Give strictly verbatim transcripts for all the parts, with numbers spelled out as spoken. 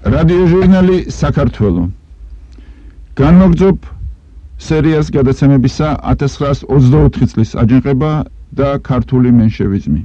რადიოჟურნალი საქართველო განმოგრძობ სერიას გადაცემებისა ათას ცხრაას ოცდაოთხი წლის აჯანყება და ქართული მენშევიზმი.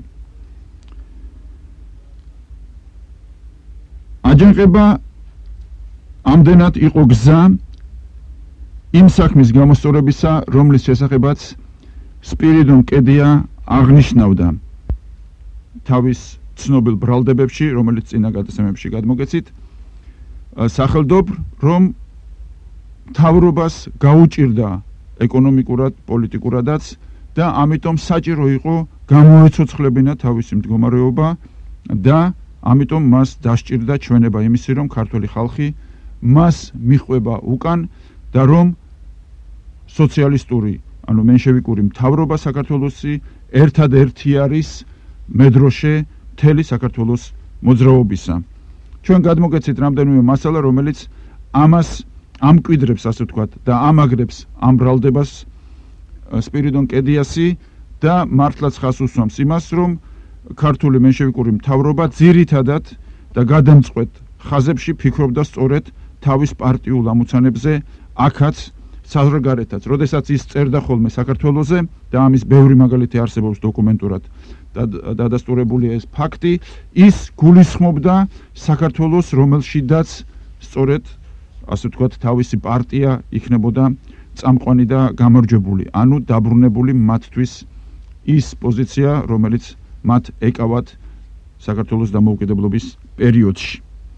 აჯანყება ამდენად იყო გზა იმ საქმის გამოსწორებისა, რომლის შესახებაც სპირიდონ კედია აღნიშნავდა თავის ცნობილ ბრალდებებში, რომელიც წინა გადაცემებში გადმოგეცით, სახელდობრ, რომ მთავრობას გაუჭირდა ეკონომიკურად, პოლიტიკურადაც და ამიტომ საჭირო იყო გამოეცოცხლებინა თავისი მდგომარეობა და ამიტომ მას დასჭირდა ჩვენება იმისი, რომ ქართველი ხალხი მას მიჰყვება უკან და რომ სოციალისტური, ანუ მენშევიკური მთავრობა საქართველოსი ერთადერთი არის მედროშე მთელი საქართველოს მოძრაობისა. ჩვენ გადმოგეცით რამდენიმე მასალა, რომელიც ამას ამკვიდრებს, ასე ვთქვათ, და ამაგრებს ამ ბრალდებას სპირიდონ კედიასი და მართლაც ხას უსვამს იმას, რომ ქართული მენშევიკური მთავრობა ძირითადად და გადამწყვეტ ხაზებში ფიქრობდა სწორედ თავის პარტიულ ამოცანებზე, აქაც საზღვარგარეთაც, როდესაც ის წერდა ხოლმე საქართველოზე და ამის ბევრი მაგალითი არსებობს დოკუმენტურად დადასტურებულია ეს ფაქტი, ის გულისხმობდა საქართველოს, რომელშიდაც სწორედ, ასე ვთქვათ, თავისი პარტია იქნებოდა წამყვანი და გამარჯვებული, ანუ დაბრუნებული მათთვის ის პოზიცია, რომელიც მათ ეკავათ საქართველოს დამოუკიდებლობის პერიოდში.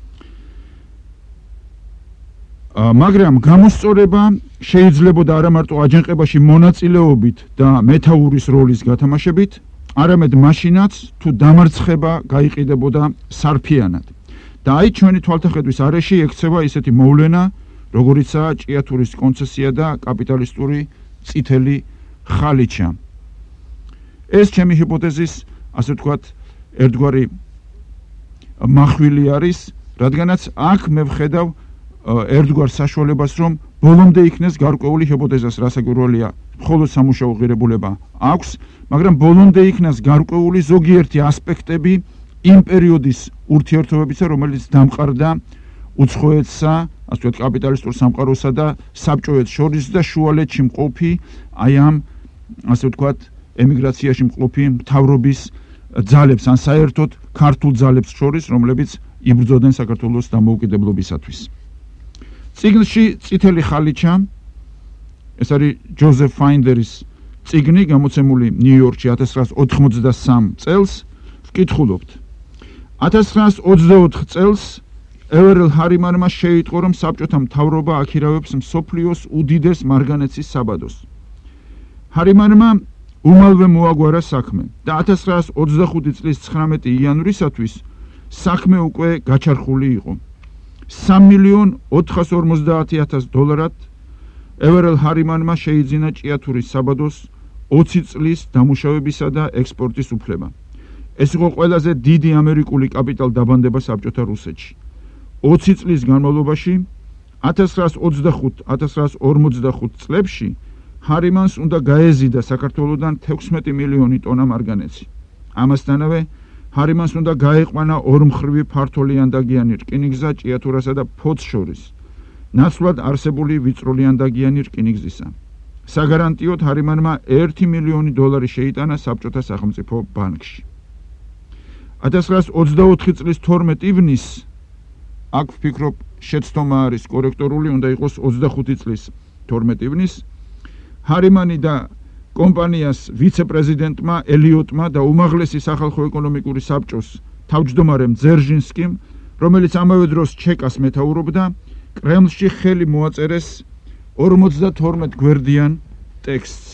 მაგრამ გამოსწორება შეიძლებოდა არა მარტო აჯანყებაში მონაწილეობით და მეთაურის როლის გათამაშებით, არამედ მაშინაც თუ დამარცხება გაიყიდებოდა სარფიანად. და აი ჩვენი თვალთახედვის არეში ექცევა ისეთი მოვლენა, როგორიცაა ჭიათურის კონცესია და კაპიტალისტური წითელი ხალიჩა. ეს ჩემი ჰიპოთეზის, ასე ვთქვათ, ერთგვარი მახვილი არის, რადგანაც აქ მე ვხედავ ერთგვარ საშუალებას, რომ ბოლომდე იქნეს გარკვეული ჰიპოთეზას, რასაკვირველია, მხოლოდ სამუშაო ღირებულება აქვს, მაგრამ ბოლომდე იქნას გარკვეული ზოგიერთი ასპექტები იმ პერიოდის ურთიერთობებისა, რომელიც დამყარდა უცხოეთსა, ასე ვთქვათ, კაპიტალისტურ სამყაროსა და საბჭოეთს შორის და შუალედში მყოფი, აი ამ, ასე ვთქვათ, ემიგრაციაში მყოფი მთავრობის ძალებს, ან საერთოდ ქართულ ძალებს შორის, რომლებიც იბრძოდნენ საქართველოს დამოუკიდებლობისათვის. წიგნში წითელი ხალიჩა, ეს არის ჯოზეფ ფაინდერის წიგნი, გამოცემული ნიუ-იორკში ათას ცხრაას ოთხმოცდასამ წელს, ვკითხულობთ. ათას ცხრაას ოცდაოთხ წელს ევერელ ჰარიმანმა შეიტყო, რომ საბჭოთა მთავრობა აქირავებს მსოფლიოს უდიდეს მარგანეცის საბადოს. ჰარიმანმა უმალვე მოაგვარა საქმე და ათას ცხრაას ოცდახუთი წლის ცხრამეტი იანვრისათვის საქმე უკვე გაჩარხული იყო. სამ მილიონ ოთხას ორმოცდაათი ათას დოლარად ევერელ ჰარიმანმა შეიძინა ჭიათურის საბადოს ოცი წლის დამუშავებისა და ექსპორტის უფლება. ეს იყო ყველაზე დიდი ამერიკული კაპიტალ დაბანდება საბჭოთა რუსეთში. ოცი წლის განმავლობაში ათას ცხრაას ოცდახუთ ათას ცხრაას ორმოცდახუთ წლებში ჰარიმანს უნდა გაეზიდა საქართველოდან თექვსმეტი მილიონი ტონა მარგანეცი. ამასთანავე ჰარიმანს უნდა გაეყვანა ორმხრივი ფართოლიანდაგიანი რკინიგზა ჭიათურასა და ფოთს შორის, ნაცვლად არსებული ვიწროლიანდაგიანი რკინიგზისა. საგარანტიოდ ჰარიმანმა ერთი მილიონი დოლარი შეიტანა საბჭოთა სახელმწიფო ბანკში. ათას ცხრაას ოცდაოთხი წლის თორმეტ ივნისს, აქ ვფიქრობ შეცდომა არის კორექტორული, უნდა იყოს ოცდახუთი წლის თორმეტ ივნისს, ჰარიმანი და კომპანიას ვიცე-პრეზიდენტმა ელიოტმა და უმაღლესი სახალხო ეკონომიკური საბჭოს თავმჯდომარემ ძერჟინსკიმ, რომელიც ამავე დროს ჩეკას მეთაურობდა, კრემლში ხელი მოაწერეს ორმოცდათორმეტ გვერდიან ტექსტს.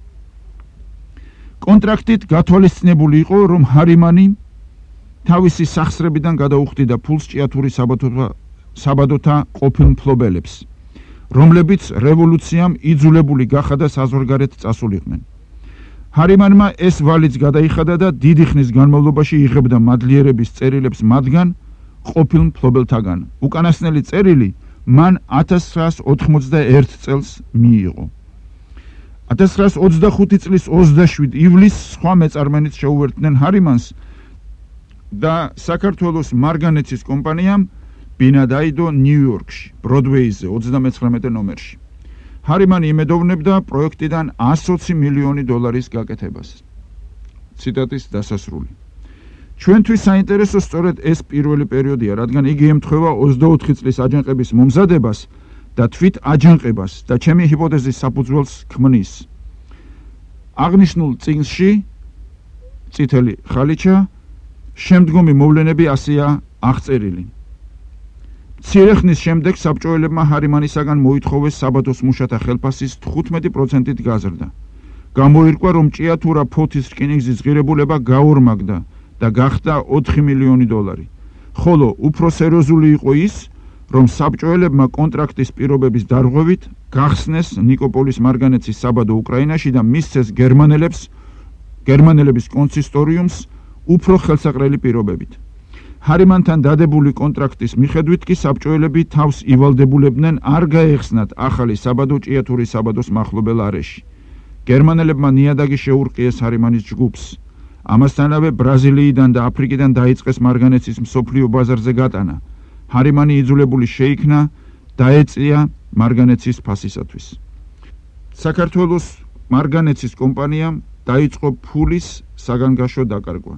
კონტრაქტით გათვალისწინებული იყო, რომ ჰარიმანი თავისი სახსრებიდან გადაუხდიდა ფულს ჭიათურის საბადოთა ყოფილ მფლობელებს, რომლებიც რევოლუციამ იძულებული გახადა საზღვარგარეთ წასულიყვნენ. ჰარიმანმა ეს ვალიც გადაიხადა და დიდი ხნის განმავლობაში იღებდა მადლიერების წერილებს მათგან ყოფილ მფლობელთაგან. უკანასკნელი წერილი მან ათას ცხრაას ოთხმოცდაერთ წელს მიიღო. ათას ცხრაას ოცდახუთი წლის ოცდაშვიდ ივლისს სხვა მეწარმენიც შეუერთდნენ ჰარიმანს და საქართველოს მარგანეცის კომპანიამ ბინადაიდო ნიუ-იორკში, ბროდვეიზე, ოცდამეცხრამეტე ნომერში. ჰარიმანი იმედოვნებდა პროექტიდან εκατი ოცი მილიონი დოლარის გაკეთებას. ციტატის დასასრული. ჩვენთვის საინტერესო სწორედ ეს პირველი პერიოდია, რადგან იგი ემთხვევა ოცდაოთხი წლის აჯანყების მომზადებას და თვით აჯანყებას და ჩემი ჰიპოთეზის საფუძველს ქმნის. აღნიშნულ წიგნში წითელი ხალიჩა შემდგომი მოვლენები ასეა აღწერილი. მცირე ხნის შემდეგ საბჭოელებმა ჰარიმანისაგან მოითხოვეს საბადოს მუშათა ხელფასის თხუთმეტი პროცენტით გაზრდა. გამოირკვა, რომ ჭიათურა ფოთის რკინიგზის ღირებულება გაორმაგდა და გახდა ოთხი მილიონი დოლარი. ხოლო უფრო სერიოზული იყო ის, რომ საბჭოელებმა კონტრაქტის პირობების დარღვევით გახსნეს ნიკოპოლის მარგანეცის საბადო უკრაინაში და მისცეს გერმანელებს გერმანელების კონსისტორიუმს უფრო ხელსაყრელი პირობებით. ჰარიმანთან დადებული კონტრაქტის მიხედვით კი საბჭოელები თავს ივალდებულებდნენ არ გაეხსნათ ახალი საბადო ჭიათურის საბადოს მახლობელ არეში. გერმანელებმა ნიადაგი შეურყიეს ჰარიმანის ჯგუფს. ამასთანავე ბრაზილიიდან და აფრიკიდან დაიწყეს მარგანეცის მსოფლიო ბაზარზე გატანა. ჰარიმანი იძულებული შეიქნა დაეწია მარგანეცის ფასისათვის. საქართველოს მარგანეცის კომპანიამ დაიწყო ფულის საგანგაშო დაკარგვა.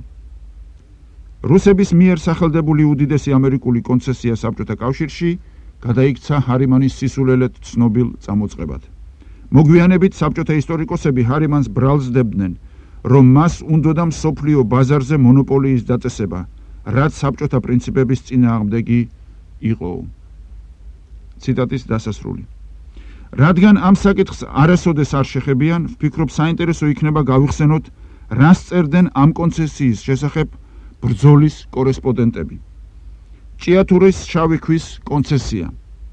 რუსების მიერ სახელდებული უდიდესი ამერიკული კონცესია საბჭოთა კავშირში გადაიქცა ჰარიმანის სისულელეთ ცნობილ წამოწყებად. მოგვიანებით საბჭოთა ისტორიკოსები ჰარიმანს ბრალსდებდნენ, რომ მას უნდოდა მსოფლიო ბაზარზე მონოპოლიის დაწესება, რაც საბჭოთა პრინციპების წინააღმდეგი იყო. ციტატის დასასრული. რადგან ამ საკითხს არასოდეს არ შეხებიან, ვფიქრობ საინტერესო იქნება გავიხსენოთ, რას წერდნენ ამ კონცესიის შესახებ ბრძოლის კორესპონდენტები. ჭიათურის შავი ქვის კონცესია.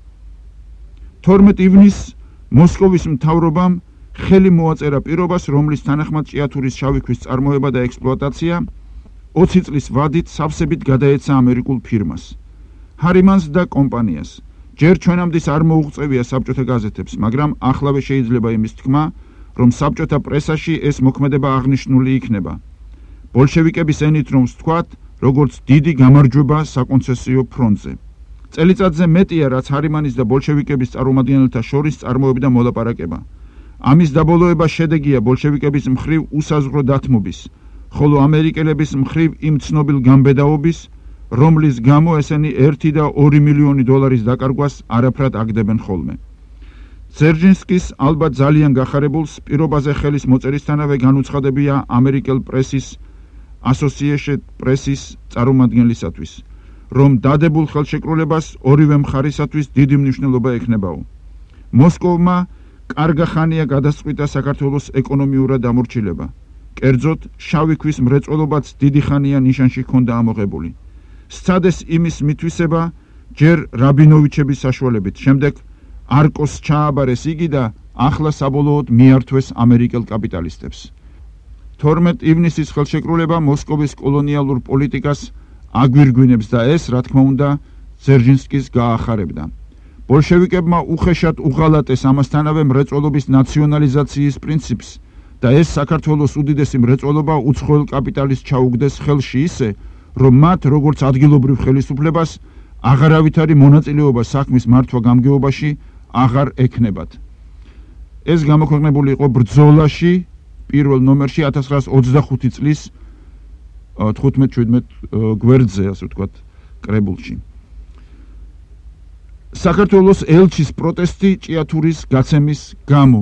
თორმეტ ივნისს მოსკოვის მთავრობამ ხელი მოაწერა პირობას, რომლის თანახმად ჭიათურის შავი ქვის წარმოება და ექსპლუატაცია ოცი წლის ვადით სავსებით გადაეცა ამერიკულ ფირმას. ჰარიმანს და კომპანიას. ჯერ ჩვენამდე არ მოუღწევია საბჭოთა გაზეთებს, მაგრამ ახლავე შეიძლება იმის თქმა, რომ საბჭოთა პრესაში ეს მოქმედება აღნიშნული იქნება. ბოლშევიკების ენით რომ ვთქვათ, როგორც დიდი გამარჯვება საკონცესიო ფრონტზე. წელიწადზე მეტია, რაც ჰარიმანის და ბოლშევიკების წარმომადგენელთა შორის წარმოებდა მოლაპარაკება. ამის დაბოლოება შედეგია ბოლშევიკების მხრივ უსაზღვრო დათმობის, ხოლო ამერიკელების მხრივ იმ ცნობილ გამბედაობის, რომლის გამო ესენი ერთი და ორი მილიონი დოლარის დაკარგვას არაფრად აგდებენ ხოლმე. ძერჟინსკის ალბათ ძალიან გახარებულს პირობაზე ხელის მოწერისთანავე განუცხადებია ამერიკელ პრესის Associated Press-ის წარმომადგენლისათვის, რომ დადებულ ხელშეკრულებას ორივე მხარისათვის დიდი მნიშვნელობა ექნებაო. მოსკოვმა კარგა ხანია გადასწყვიტა საქართველოს ეკონომიურად დამორჩილება. კერძოდ, შავი ქვის მრეწველობაც დიდი ხანია ნიშანში ჰქონდა ამოღებული. სცადეს იმის მითვისება ჯერ რაბინოვიჩების საშუალებით, შემდეგ არკოს ჩააბარეს იგი და ახლა საბოლოოდ მიართვეს ამერიკელ კაპიტალისტებს. თორმეტ ივნისის ხელშეკრულება მოსკოვის კოლონიალურ პოლიტიკას აგვირგვინებს და ეს, რა თქმა უნდა, ძერჟინსკის გაახარებდა. ბოლშევიკებმა უხეშად უღალატეს ამასთანავე მრეწველობის ნაციონალიზაციის პრინციპს და ეს საქართველოს უდიდესი მრეწველობა უცხოელ კაპიტალისტს ჩაუგდეს ხელში ისე, რომ მათ როგორც ადგილობრივ ხელისუფლებას აღარავითარი მონაწილეობა საქმის მართვა გამგეობაში აღარ ექნებათ. ეს გამოქვეყნებული იყო ბრძოლაში პირველ ნომერში ათას ცხრაასი ოცდახუთი წლის თხუთმეტ-შვიდმეტ გვერდზე, ასე ვთქვათ, კრებულში. საქართველოს ელჩის პროტესტი ჭიათურის გაცემის გამო.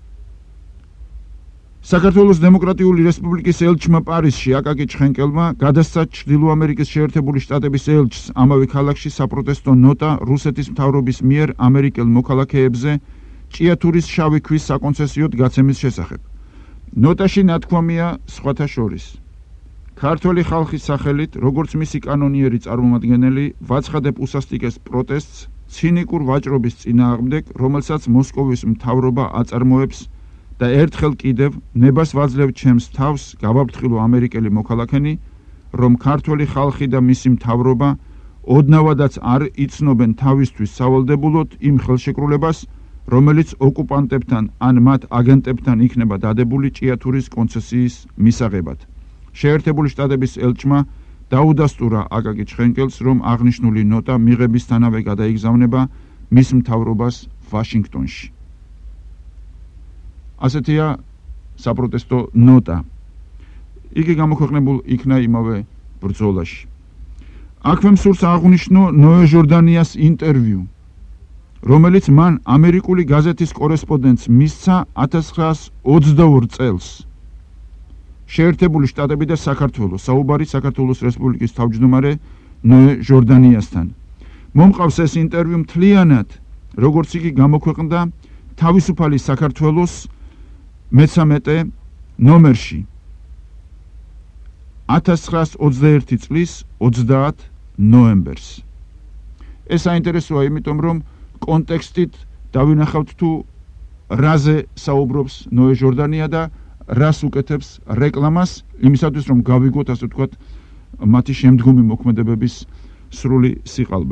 საქართველოს დემოკრატიული რესპუბლიკის ელჩმა პარიზში აკაკი ჩხენკელმა გადასცა ჩრდილო ამერიკის შეერთებული შტატების ელჩს ამავე ქალაქში საპროტესტო ნოტა რუსეთის მთავრობის მიერ ამერიკელ მოქალაქეებზე ჭიათურის შავი ქვის საკონცესიოდ გაცემის შესახებ. ნოტაში ნათქვამია სხვათა შორის. ქართველი ხალხის სახელით, როგორც მისი კანონიერი წარმომადგენელი, ვაცხადებ უსასტიკეს პროტესტს ცინიკურ ვაჭრობის წინააღმდეგ, რომელსაც მოსკოვის მთავრობა აწარმოებს და ერთხელ კიდევ ნებას ვაძლევ ჩემს თავს გავაფრთხილო ამერიკელი მოქალაქენი, რომ ქართველი ხალხი და მისი მთავრობა ოდნავადაც არ იცნობენ თავისთვის სავალდებულოდ იმ ხელშეკრულებას, რომელიც ოკუპანტებთან ან მათ აგენტებთან იქნება დადებული ჭიათურის კონცესიის მისაღებად. შეერთებული შტატების ელჩმა დაუდასტურა აკაკი ჩხენკელს, რომ აღნიშნული ნოტა მიღებისთანავე გადაიგზავნება მის მთავრობას ვაშინგტონში. ასეთია საპროტესტო ნოტა. იგი გამოქვეყნებულ იქნა იმავე ბრძოლაში. აქვე მსურს აღვნიშნო ნოე ჟორდანიას ინტერვიუ, რომელიც მან ამერიკული გაზეთის კორესპონდენტს მისცა ათას ცხრაასი ოცდაორ წელს. შეერთებული შტატები და საქართველო, საუბარი საქართველოს რესპუბლიკის თავმჯდომარე ნოე ჟორდანიასთან. მომყავს ეს ინტერვიუ მთლიანად, როგორც იგი გამოქვეყნდა თავისუფალი საქართველოს მესამეტე ნომერში ათას ცხრაასი ოცდაერთი წლის ოცდაათ ნოემბერს. ეს საინტერესოა, იმიტომ რომ კონტექსტით დავინახავთ თუ რაზე საუბრობს ნოე ჟორდანია და რას უკეთებს რეკლამას იმისათვის, რომ გავიგოთ, ასე ვთქვათ, მათი შემდგომი მოქმედებების სრული სიყალბე.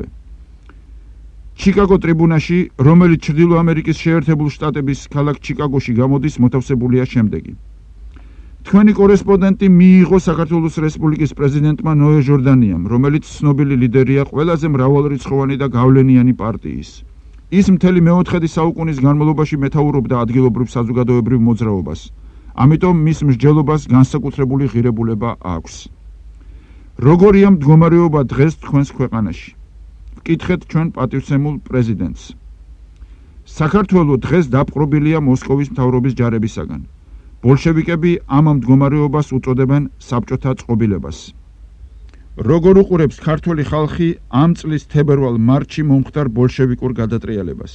ჩიკაგო ტრიბუნაში, რომელიც ჩრდილო ამერიკის შეერთებული შტატების ქალაქ ჩიკაგოში გამოდის, მოთავსებულია შემდეგი. თქვენი კორესპონდენტი მიიღო საქართველოს რესპუბლიკის პრეზიდენტმა ნოე ჟორდანიამ, რომელიც ცნობილი ლიდერია ყველაზე მრავალრიცხოვანი და გავლენიანი პარტიის. ის მთელი მეოთხედი საუკუნის განმავლობაში მეთაურობდა ადგილობრივ საზოგადოებრივ მოძრაობას. ამიტომ მის მსჯელობას განსაკუთრებული ღირებულება აქვს. როგორია მდგომარეობა დღეს თქვენს ქვეყანაში? ვკითხეთ ჩვენ პატივცემულ პრეზიდენტს. საქართველო დღეს დაპყრობილია მოსკოვის მთავრობის ჯარებისაგან. ბოლშევიკები ამ მდგომარეობას უწოდებენ საბჭოთა წყობილებას. როგორ უყურებს ქართველი ხალხი ამ წლის თებერვალ მარტში მომხდარ ბოლშევიკურ გადატრიალებას?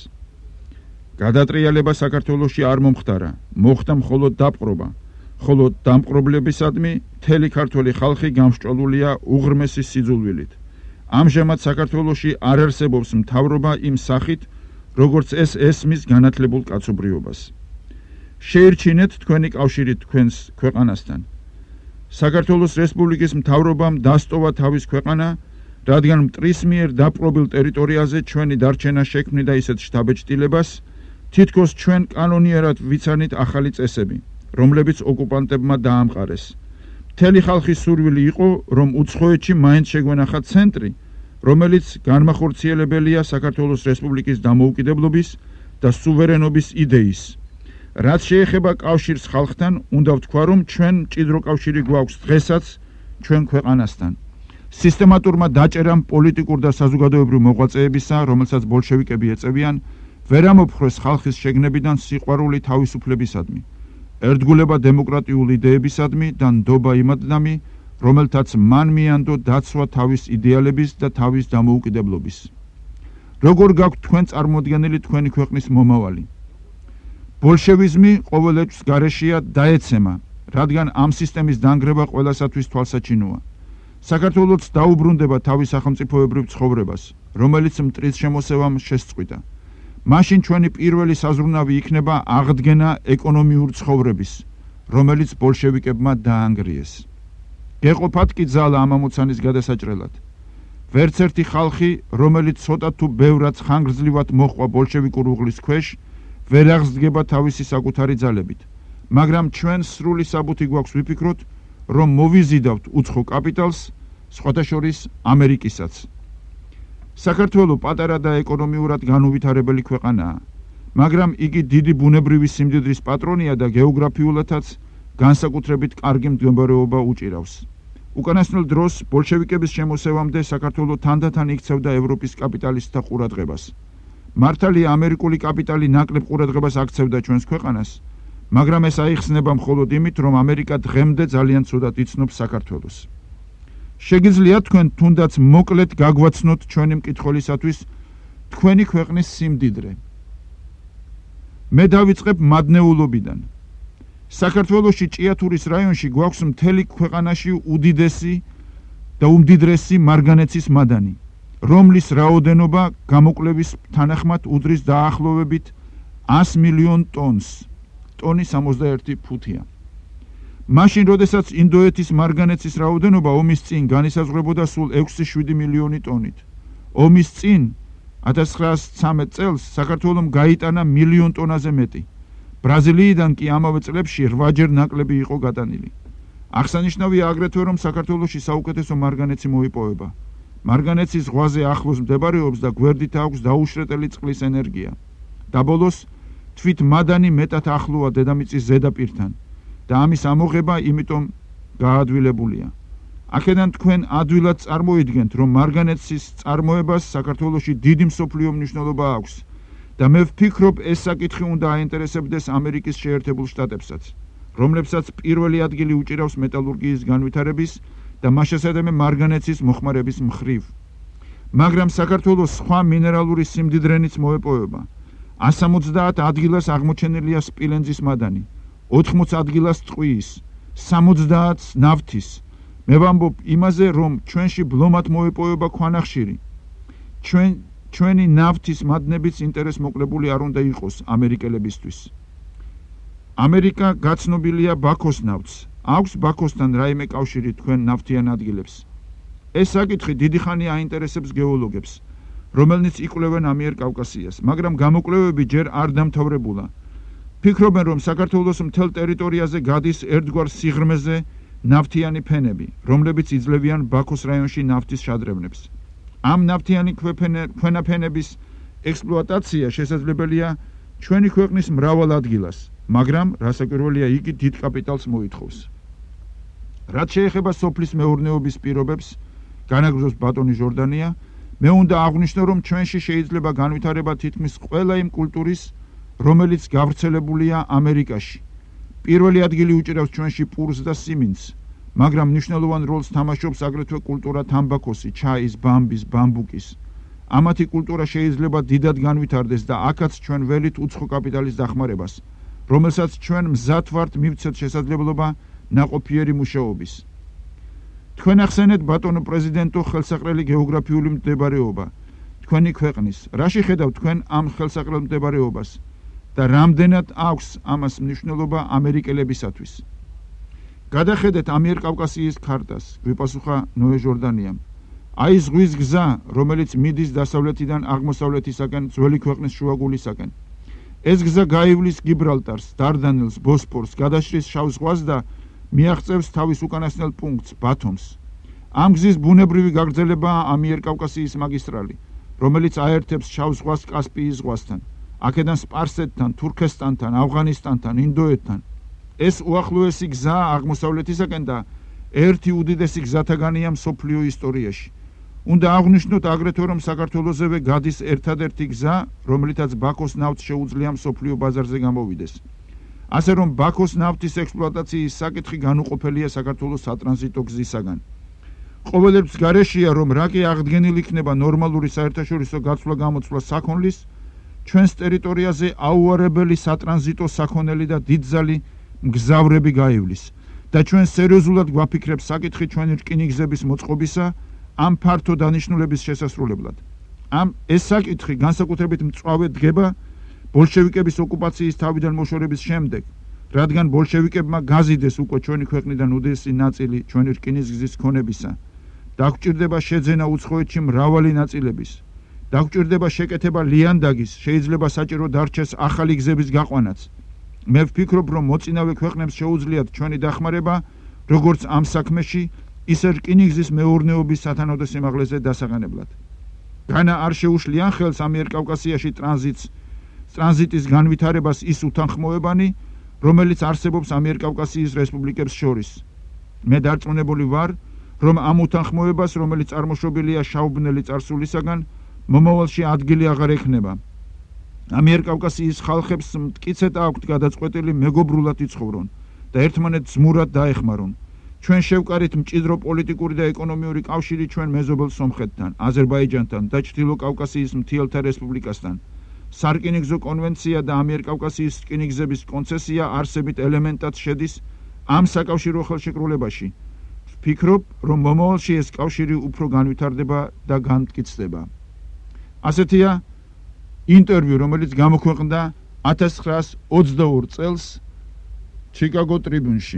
გადატრიალება საქართველოში არ მომხდარა, მოხდა მხოლოდ დაპყრობა, ხოლო დამპყრობლებისადმი მთელი ქართველი ხალხი გამსჭვალულია უღრმესი სიძულვილით. ამჟამად საქართველოში არ არსებობს მთავრობა იმ სახით, როგორც ეს ესმის განათლებულ კაცობრიობას. შეირჩინეთ თქვენი კავშირი თქვენს ქვეყანასთან. საქართველოს რესპუბლიკის მთავრობამ დასტოვა თავის ქვეყანა, რადგან მტრის მიერ დაპყრობილ ტერიტორიაზე ჩვენი დარჩენა შექმნიდა ისეთ შთაბეჭდილებას, თითქოს ჩვენ კანონიერად ვიცანით ახალი წესები, რომლებიც ოკუპანტებმა დაამყარეს. მთელი ხალხის სურვილი იყო, რომ უცხოეთში მაინც შეგვენახა ცენტრი, რომელიც განმახორციელებელია საქართველოს რესპუბლიკის დამოუკიდებლობის და სუვერენობის იდეის. რაც შეეხება კავშირს ხალხთან, უნდა ვთქვა, რომ ჩვენ მჭიდრო კავშირი გვაქვს დღესაც ჩვენ ქვეყანასთან. სისტემატურმა დაჭერამ პოლიტიკურ და საზოგადოებრივ მოღვაწეებისა, რომელსაც ბოლშევიკები ეწევიან, ვერ ამოფხრეს ხალხის შეგნებიდან სიყვარული თავისუფლებისადმი, ერთგულება დემოკრატიულ იდეებისადმი და ნდობა იმადნამი, რომელთაც მან მიანდო დაცვა თავის იდეალების და თავის დამოუკიდებლობის. როგორ გაქვთ თქვენ წარმოდგენილი თქვენი ქვეყნის მომავალი? ბოლშევიზმი ყოველ ეჭვს გარეშეა დაეცემა, რადგან ამ სისტემის დანგრევა ყველასათვის თვალსაჩინოა. საქართველოს დაუბრუნდება თავის სახელმწიფოებრივ ცხოვრებას, რომელიც მტრის შემოსევამ შესწყვიტა. მაშინ ჩვენი პირველი საზრუნავი იქნება აღდგენა ეკონომიურ ცხოვრების, რომელიც ბოლშევიკებმა დაანგრიეს. გეყოფათ კი ძალა ამ ამოცანის გადასაჭრელად. ვერც ერთი ხალხი, რომელიც ცოტა თუ ბევრად ხანგრძლივად მოჰყვა ბოლშევიკურ უღლის ქვეშ, ვერ აღსდგება თავისი საკუთარი ძალებით, მაგრამ ჩვენ სრული საბუთი გვაქვს ვიფიქროთ, რომ მოვიზიდავთ უცხო კაპიტალს, სხვათა შორის ამერიკისაც. საქართველო პატარა და ეკონომიურად განუვითარებელი ქვეყანაა, მაგრამ იგი დიდი ბუნებრივი სიმდიდრის პატრონია და გეოგრაფიულადაც განსაკუთრებით კარგი მდგომარეობა უჭირავს. უკანასკნელ დროს ბოლშევიკების შემოსევამდე საქართველო თანდათან იქცევდა ევროპის კაპიტალისტთა ყურადღებას. მართალია ამერიკული კაპიტალი ნაკლებ ყურადღებას აქცევდა ჩვენს ქვეყანას, მაგრამ ეს აიხსნება მხოლოდ იმით, რომ ამერიკა დღემდე ძალიან ცუდად იცნობს საქართველოს. შეგიძლიათ თქვენ თუნდაც მოკლედ გაგვაცნოთ ჩვენი მკითხველისათვის თქვენი ქვეყნის სიმდიდრე. მე დავიწყებ მადნეულობიდან. საქართველოში ჭიათურის რაიონში გვაქვს მთელი ქვეყანაში უდიდესი და უმდიდრესი მარგანეცის მადანი, რომლის რაოდენობა გამოკვლევის თანახმად უდრის დაახლოებით ას მილიონ ტონს. ტონი სამოცდაერთი ფუთია. მაშინ, როდესაც ინდოეთის მარგანეცის რაოდენობა ომის წინ განისაზღვრებოდა სულ ექვსი შვიდი მილიონი ტონით. ომის წინ ათას ცხრაასი ცხრამეტ წელს საქართველომ გაიტანა მილიონ ტონაზე მეტი. ბრაზილიიდან კი ამავე წლებში რვაჯერ ნაკლები იყო გატანილი. აღსანიშნავია აგრეთვე, რომ საქართველოში საუკეთესო მარგანეცი მოიპოვება. მარგანეცის ზღვაზე ახლოს მდებარეობს და გვერდით აქვს დაუშრეტელი წყლის ენერგია. და ბოლოს თვით მადანი მეტად ახლოა დედამიწის ზედაპირთან და ამის ამოღება იმიტომ გაადვილებულია. აქედან თქვენ ადვილად წარმოიდგენთ, რომ მარგანეცის წარმოებას საქართველოში დიდი მსოფლიო მნიშვნელობა აქვს და მე ვფიქრობ, ეს საკითხი უნდა აინტერესებდეს ამერიკის შეერთებულ შტატებსაც, რომლებსაც პირველი ადგილი უჭირავს მეტალურგიის განვითარების და მასშტაბებრივი მარგანეცის მოხმარების მხრივ. მაგრამ საქართველოს სხვა მინერალური სიმდიდრენიც მოეპოვება. one hundred ადგილას აღმოჩენილია სპილენძის მადანი, ოთხმოცი ადგილას ტყვიის, სამოცდაათს ნავთის. მე ვამბობ იმაზე, რომ ჩვენში ბლომად მოეპოვება ქვანახშირი. ჩვენ ჩვენი ნავთის მადნებიც ინტერესმოკლებული არ უნდა იყოს ამერიკელებისთვის. ამერიკა გაცნობილია ბაქოს ნავთს. აქვს ბაქოსთან რაიმე კავშირი თქვენ ნავთიან ადგილებს? ეს საკითხი დიდი ხანი აინტერესებს გეოლოგებს, რომელნიც იკვლევენ ამიერკავკასიას, მაგრამ გამოკვლევები ჯერ არ დამთავრებულა. ფიქრობენ, რომ საქართველოს მთელ ტერიტორიაზე გადის ერთგვარ სიღრმეზე ნავთიანი ფენები, რომლებიც იძლევიან ბაქოს რაიონში ნავთის შადრევნებს. ამ ნავთიანი ქვენაფენების ექსპლუატაცია შესაძლებელია ჩვენი ქვეყნის მრავალ ადგილას, მაგრამ რასაკვირველია, იგი დიდ კაპიტალს მოითხოვს. რაც შეეხება სოფლის მეურნეობის პირობებს, განაგრძობს ბატონი ჟორდანია, მე უნდა აღვნიშნო, რომ ჩვენში შეიძლება განვითარება თითქმის ყველა იმ კულტურის, რომელიც გავრცელებულია ამერიკაში. პირველი ადგილი უჭირავს ჩვენში პურს და სიმინდს, მაგრამ მნიშვნელოვან როლს თამაშობს აგრეთვე კულტურა თამბაქოსი, ჩაის, ბამბის, ბამბუკის. ამათი კულტურა შეიძლება დიდად განვითარდეს და აქაც ჩვენ ველით უცხო კაპიტალის დახმარებას, რომელსაც ჩვენ მზად ვართ მივცეთ შესაძლებლობა ნაყოფიერი მუშაობის. თქვენ ახსენეთ, ბატონო პრეზიდენტო, ხელსაყრელი გეოგრაფიული მდებარეობა თქვენი ქვეყნის. რაში ხედავთ თქვენ ამ ხელსაყრელ მდებარეობას და რამდენად აქვს ამას მნიშვნელობა ამერიკელებისათვის? გადახედეთ ამიერკავკასიის ქარტას, გვიპასუხა ნოე ჟორდანიამ. აი ზღვის გზა, რომელიც მიდის დასავლეთიდან აღმოსავლეთისაკენ ძველი ქვეყნის შუაგულისაკენ. ეს გზა გაივლის გიბრალტარს, დარდანელს, ბოსფორს, გადაშრის შავ ზღვას და მიაღწევს თავის უკანასკნელ პუნქტს, ბათომს. ამ გზის ბუნებრივი გაგრძელებაა ამიერკავკასიის მაგისტრალი, რომელიც აერთებს შავ ზღვას კასპიის ზღვასთან, აქედან სპარსეთთან, თურქესტანთან, ავღანისტანთან, ინდოეთთან. ეს უახლოესი გზაა აღმოსავლეთისაკენ და ერთი უდიდესი გზათაგანია მსოფლიო ისტორიაში. უნდა აღვნიშნოთ აგრეთვე, რომ საქართველოსზე გადის ერთადერთი გზა, რომლითაც ბაქოს ნავთს შეუძლია მსოფლიო ბაზარზე გამოვიდეს. ასე რომ ბაქოს ნავთის ექსპლუატაციის საკითხი განუყოფელია საქართველოს სატრანზიტო გზისაგან. ყოველთვის გარეშეა, რომ რაკი აღდგენილი იქნება ნორმალური საერთაშორისო გაცვლა-გამოცვლა საქონლის, ჩვენს ტერიტორიაზე აუარებელი სატრანზიტო საქონელი და დიდძალი მგზავრები გაივლის და ჩვენ სერიოზულად გვაფიქრებს საკითხი ჩვენი რკინიგზების მოწყობისა ამ ფართო დანიშნულების შესასრულებლად. ამ ეს საკითხი განსაკუთრებით მწვავე დგება ბოლშევიკების ოკუპაციის თავიდან მოშორების შემდეგ, რადგან ბოლშევიკებმა გაზიდეს უკვე ჩვენი ქვეყნიდან უდიდესი ნაწილი ჩვენი რკინიგზის ქონებისა. დაგვჭირდება შეძენა უცხოეთში მრავალი ნაწილების. დაგვჭირდება შეკეთება ლიანდაგის, შეიძლება საჭირო დარჩეს ახალი გზების გაყვანაც. მე ვფიქრობ, რომ მოწინავე ქვეყნებს შეუძლიათ ჩვენი დახმარება, როგორც ამ საქმეში, ისე რკინიგზის მეურნეობის სათანადო სიმაღლეზე დასაყენებლად. განა არ შეუშლიან ხელს ამიერკავკასიაში ტრანზიტს, ტრანზიტის განვითარებას ის უთანხმოებანი, რომელიც არსებობს ამიერკავკასიის რესპუბლიკებს შორის. მე დარწმუნებული ვარ, რომ ამ უთანხმოებას, რომელიც წარმოშობილია შავბნელი წარსულისაგან, მომავალში ადგილი აღარ ექნება. ამიერკავკასიის ხალხებს მტკიცედ აქვთ გადაწყვეტილი მეგობრულად იცხოვრონ და ერთმანეთს ძმურად დაეხმარონ. ჩვენ შევკარით მჭიდრო პოლიტიკური და ეკონომიური კავშირი ჩვენ მეზობელ სომხეთთან, აზერბაიჯანთან და ჩრდილო კავკასიის მთიელთა რესპუბლიკასთან. სარკინიგზო კონვენცია და ამიერკავკასიის რკინიგზების კონცესია არსებით ელემენტად შედის ამ საკავშირო ხელშეკრულებაში. ვფიქრობ, რომ მომავალში ეს კავშირი უფრო განვითარდება და განმტკიცდება. ასეთია ინტერვიუ, რომელიც გამოქვეყნდა ათას ცხრაას ოცდაორ წელს ჩიკაგო ტრიბუნში.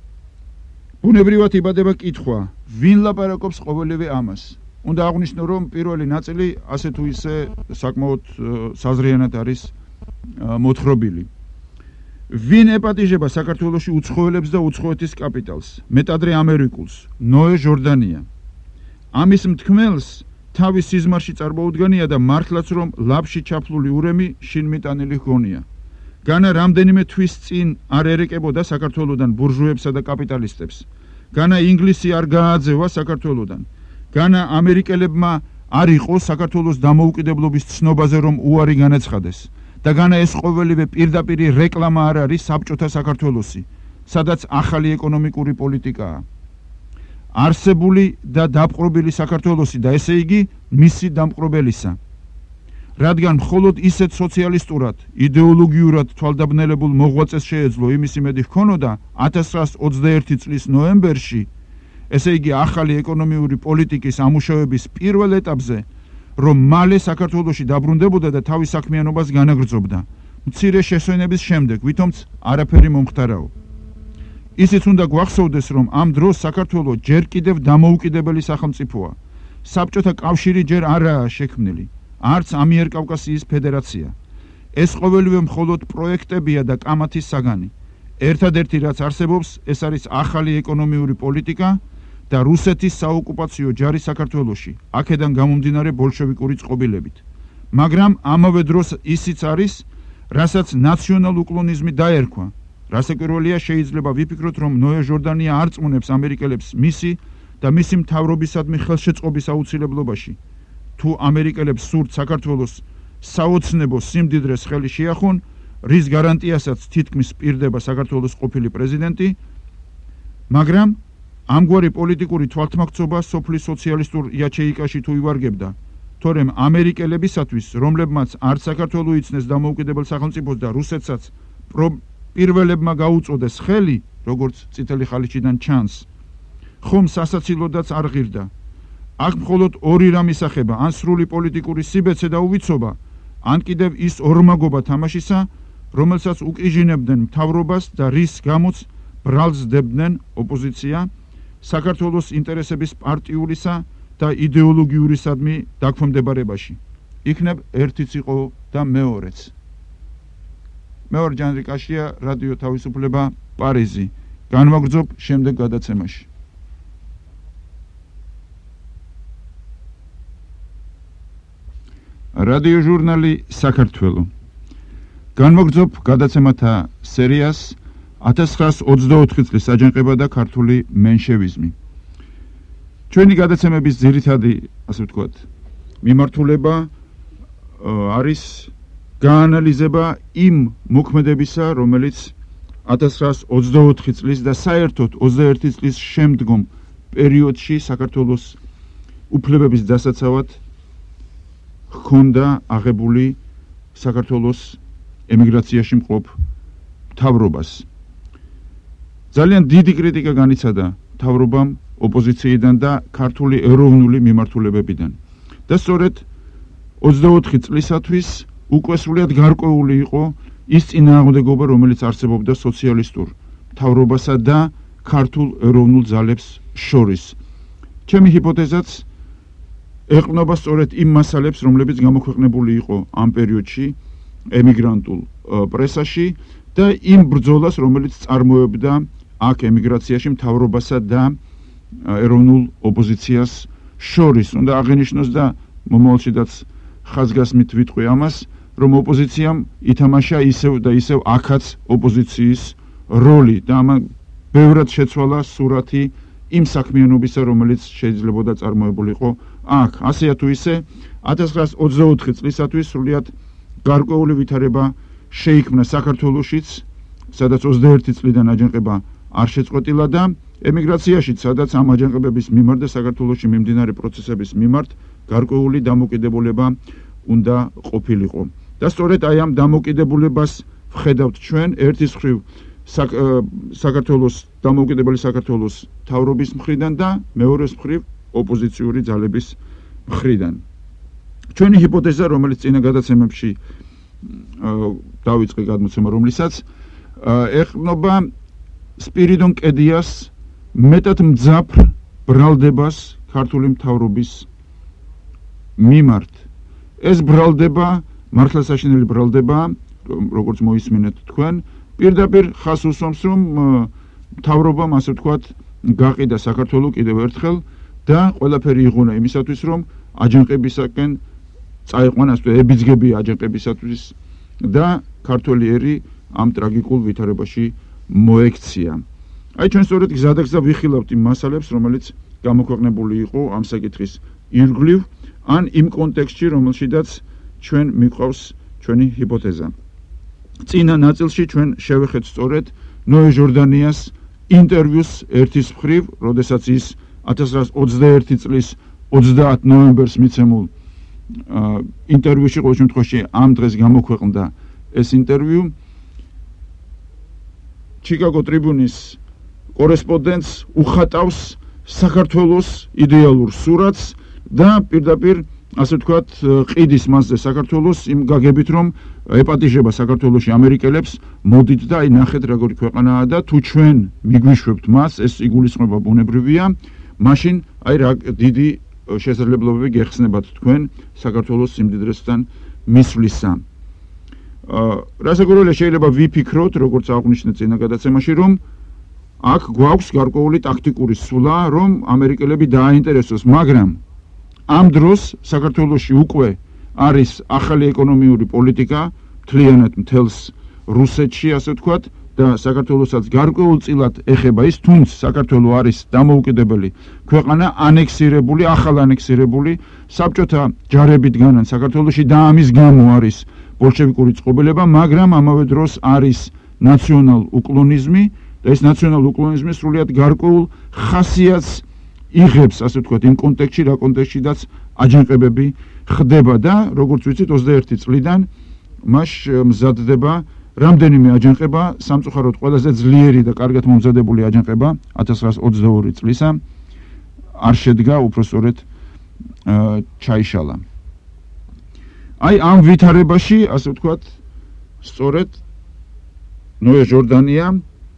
ბუნებრივად იბადება კითხვა, ვინ ლაპარაკობს ყოველივე ამას? უნდა აღვნიშნო, რომ პირველი ნაწილი ასე თუ ისე საკმაოდ საზრიანად არის მოთხრობილი. ვინ ეპატიჟება საქართველოში უცხოელებს და უცხოეთის კაპიტალს, მეტადრე ამერიკულს, ნოე ჟორდანია. ამის მთქმელს თავის სიზმარში წარმოუდგენია და მართლაც რომ ლაფში ჩაფლული ურემი შინმიტანილი ჰგონია. განა რამდენიმე თვის წინ არ ერეკებოდა საქართველოდან ბურჟუებსა და კაპიტალისტებს. განა ინგლისი არ გააძევა საქართველოდან. განა ამერიკელებმა არ იყო საქართველოს დამოუკიდებლობის ცნობაზე რომ უარი განაცხადეს. და განა ეს ყოველივე პირდაპირი რეკლამა არ არის საბჭოთა საქართველოსი, სადაც ახალი ეკონომიკური პოლიტიკაა. არსებული და დაპყრობილი საქართველოსი და ესე იგი მისი დამპყრობელისა. რადგან მხოლოდ ისეთ სოციალისტურად, იდეოლოგიურად თვალდაბნელებულ მოღვაწეს შეეძლო იმის იმედი ჰქონოდა ათას ცხრაას ოცდაერთი წლის ნოემბერში, ესე იგი ახალი ეკონომიური პოლიტიკის ამუშავების პირველ ეტაპზე, რომ მალე საქართველოში დაბრუნდებოდა და თავის საქმიანობას განაგრძობდა. მცირე შესვენების შემდეგ, ვითომც არაფერი მომხდარაო. ისიც უნდა გვახსოვდეს, რომ ამ დროს საქართველო ჯერ კიდევ დამოუკიდებელი სახელმწიფოა. საბჭოთა კავშირი ჯერ არაა შექმნილი, არც ამიერკავკასიის ფედერაცია. ეს ყოველივე მხოლოდ პროექტებია და კამათის საგანი. ერთადერთი რაც არსებობს, ეს არის ახალი ეკონომიური პოლიტიკა და რუსეთის საოკუპაციო ჯარი საქართველოში, აქედან გამომდინარე ბოლშევიკური წყობილებით. მაგრამ ამავე დროს ისიც არის, რასაც ნაციონალ-უკლონიზმი დაერქვა. რასაკვირველია, შეიძლება ვიფიქროთ, რომ ნოე ჟორდანია არ წმუნებს ამერიკელებს მისი და მისი მთავრობისადმი ხელშეწყობის აუცილებლობაში. თუ ამერიკელებს სურთ საქართველოს საოცნებო სიმდიდრეს ხელი შეახონ, რის გარანტიასაც თითქმის პირდება საქართველოს ყოფილი პრეზიდენტი, მაგრამ ამგვარი პოლიტიკური თვალთმაქცობა სოფლის სოციალისტურ იაჩეიკაში თუ ივარგებდა, თორემ ამერიკელებისათვის, რომლებმაც არც საქართველო იცნეს დამოუკიდებელ სახელმწიფოს და რუსეთსაც პირველებმა გაუწოდეს ხელი, როგორც წითელი ხალიჩიდან ჩანს, ხომ სასაცილოდაც არ ღირდა. აქ მხოლოდ ორი რამ ისახება, ან სრული პოლიტიკური სიბეცე და უვიცობა, ან კიდევ ის ორმაგობა თამაშისა, რომელსაც უკიჟინებდნენ მთავრობას და რის გამოც ბრალსდებდნენ ოპოზიცია, საქართველოს ინტერესების პარტიულისა და იდეოლოგიურისადმი დაქვემდებარებაში. იქნებ ერთიც იყო და მეორეც. მეორე ჟანრი კაშია, რადიო თავისუფლება, პარიზი. განვაგრძობ შემდეგ გადაცემაში. რადიო ჟურნალი საქართველო. განვაგრძობ გადაცემათა სერიას ათას ცხრაას ოცდაოთხი წლის აჯანყება და ქართული მენშევიზმი. ჩვენი გადაცემების ძირითადი, ასე ვთქვათ, მიმართულება არის გაანალიზება იმ მოქმედებისა, რომელიც ათას ცხრაას ოცდაოთხი წლის და საერთოდ ოცდაერთი წლის შემდგომ პერიოდში საქართველოს უფლებების დასაცავად ჰქონდა აღებული საქართველოს ემიგრაციაში მყოფ მთავრობას. ძალიან დიდი კრიტიკა განიცადა მთავრობამ ოპოზიციიდან და ქართული ეროვნული მიმართულებებიდან. და სწორედ ოცდაოთხი წლისათვის უკვე სრულიად გარკვეული იყო ის წინააღმდეგობა, რომელიც არსებობდა სოციალისტურ მთავრობასა და ქართულ ეროვნულ ძალებს შორის. ჩემი ჰიპოთეზაც ეყრდნობა სწორედ იმ მასალებს, რომლებიც გამოქვეყნებული იყო ამ პერიოდში ემიგრანტულ პრესაში და იმ ბრძოლას, რომელიც წარმოებდა აქ ემიგრაციაში მთავრობასა და ეროვნულ ოპოზიციას შორის. უნდა აღინიშნოს და მომავალშიდაც ხაზგასმით ვიტყვი ამას, რომ ოპოზიციამ ითამაშა ისევ და ისევ აქაც ოპოზიციის როლი და ამან ბევრად შეცვალა სურათი იმ საქმიანობისა, რომელიც შეიძლებოდა წარმოებულიყო აქ. ასეა თუ ისე, ათას ცხრაას ოცდაოთხი წლისათვის სრულიად გარკვეული ვითარება შეიქმნა საქართველოშიც, სადაც ოცდაერთი წლიდან აჯანყება არ შეწყვეტილა და ემიგრაციაშიც, სადაც ამ აჯანყებების მიმართ და საქართველოში მიმდინარე პროცესების მიმართ გარკვეული დამოკიდებულება უნდა ყოფილიყო. და სწორედ აი ამ დამოკიდებულებას ვხედავთ ჩვენ ერთის მხრივ საქართველოს დამოუკიდებელი საქართველოს მთავრობის მხრიდან და მეორეს მხრივ ოპოზიციური ძალების მხრიდან. ჩვენი ჰიპოთეზა, რომელიც წინა გადაცემებში დავიწყე გადმოცემა, რომლითაც ეყრდნობა სპირიდონ კედიას მეტად მძაფრ ბრალდებას ქართული მთავრობის მიმართ. ეს ბრალდება მართლაც საშინელი ბრალდება, როგორც მოისმინეთ თქვენ პირდაპირ ხას უსვამს, რომ მთავრობამ ასე ვთქვათ, გაყიდა საქართველოს კიდევ ერთხელ და ყველაფერი იღუნა იმისათვის, რომ აჯანყებისაკენ წაიყვანას, ასე ებიძგები აჯანყებისათვის და ქართველი ერი ამ ტრაგიკულ ვითარებაში მოექცია. აი ჩვენ სწორედ გზადაგზა ვიხილავთ იმ მასალებს, რომელიც გამოქვეყნებული იყო ამ საკითხის ირგვლივ, ან იმ კონტექსტში, რომელშიდაც ჩვენ მიყვავს ჩვენი ჰიპოთეზა. წინა ნაწილში ჩვენ შევეხეთ სწორედ ნოე ჟორდანიას ინტერვიუს ერთის მხრივ, როდესაც ის ათას ცხრაასი ოცდაერთი წლის ოცდაათ ნოემბერს მიცემულ ინტერვიუში ყოველ შემთხვევაში ამ დღეს გამოქვეყნდა ეს ინტერვიუ ჩიკაგო ტრიბუნის კორესპონდენტს უხატავს საქართველოს იდეალურ სურათს და პირდაპირ ასე ვთქვათ ყიდის მასზე საქართველოს იმ გაგებით რომ ეპატიჟება საქართველოში ამერიკელებს მოდით და აი ნახეთ როგორი ქვეყანაა და თუ ჩვენ მიგვიშვებთ მას ეს იგულისხმება ბუნებრივია მაშინ აი რა დიდი შესაძლებლობები გეხსნებათ თქვენ საქართველოს სიმდიდრესთან მისვლისა. რასაკვირველია შეიძლება ვიფიქროთ როგორც აღვნიშნეთ წინა გადაცემაში რომ აქ გვაქვს გარკვეული ტაქტიკური სულა რომ ამერიკელები დააინტერესოს მაგრამ ამ დროს საქართველოში უკვე არის ახალი ეკონომიური პოლიტიკა მთლიანად მთელს რუსეთში ასე ვთქვათ და საქართველოსაც გარკვეულწილად ეხება ის თუმცა საქართველო არის დამოუკიდებელი ქვეყანა ანექსირებული ახალ ანექსირებული საბჭოთა ჯარებით განან საქართველოში და ამის გამო არის ბოლშევიკური წყობილება მაგრამ ამავე დროს არის ნაციონალ უკლონიზმი და ეს ნაციონალ უკლონიზმი სრულიად გარკვეულ ხასიათს იღებს ასე ვთქვათ იმ კონტექსტში რა კონტექსტშიდაც აჯანყებები ხდება და როგორც ვიცით ოცდაერთი წლიდან მას მზადდება რამდენიმე აჯანყება სამწუხაროდ ყველაზე ძლიერი და კარგად მომზადებული აჯანყება ათას ცხრაასი ოცდაორი წლისა არ შედგა უფრო სწორედ ჩაიშალა. აი ამ ვითარებაში ასე ვთქვათ სწორედ ნოე ჟორდანია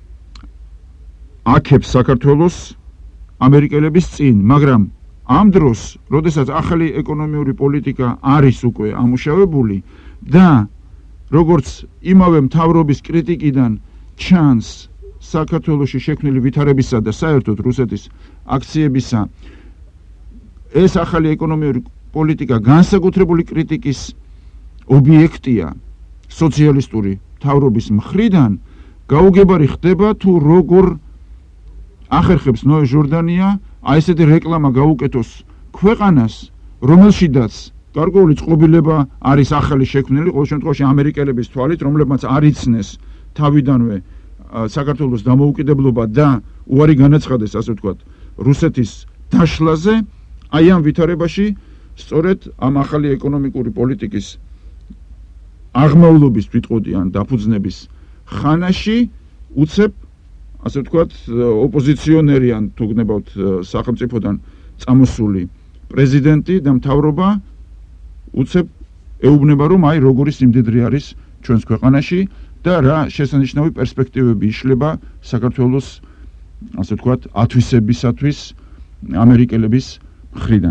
აქებს საქართველოს ამერიკელების წინ, მაგრამ ამ დროს, როდესაც ახალი ეკონომიური პოლიტიკა არის უკვე ამუშავებული და როგორც იმავე მთავრობის კრიტიკიდან ჩანს საქართველოში შექმნილი ვითარებისა და საერთოდ რუსეთის აქციებისა ეს ახალი ეკონომიური პოლიტიკა განსაკუთრებული კრიტიკის ობიექტია სოციალისტური მთავრობის მხრიდან გაუგებარი ხდება თუ როგორ ახერხებს ნოე ჟორდანია აი ესეთი რეკლამა გაუკეთოს ქვეყანას რომელშიდაც გარკვეული წყობილება არის ახალი შექმნილი ყოველ შემთხვევაში ამერიკელების თვალით რომლებმაც არ იცნეს თავიდანვე საქართველოს დამოუკიდებლობა და უარი განაცხადეს ასე ვთქვათ რუსეთის დაშლაზე აი ამ ვითარებაში სწორედ ამ ახალი ეკონომიკური პოლიტიკის აღმავლობის ვიტყოდი ან დაფუძნების ხანაში უცებ ასე ვთქვათ ოპოზიციონერი ან თუ გნებავთ სახელმწიფოდან წამოსული პრეზიდენტი და მთავრობა უცებ ეუბნება რომ აი როგორი სიმდიდრე არის ჩვენს ქვეყანაში და რა შესანიშნავი პერსპექტივები იშლება საქართველოს ასე ვთქვათ ათვისებისათვის ამერიკელების მხრიდან.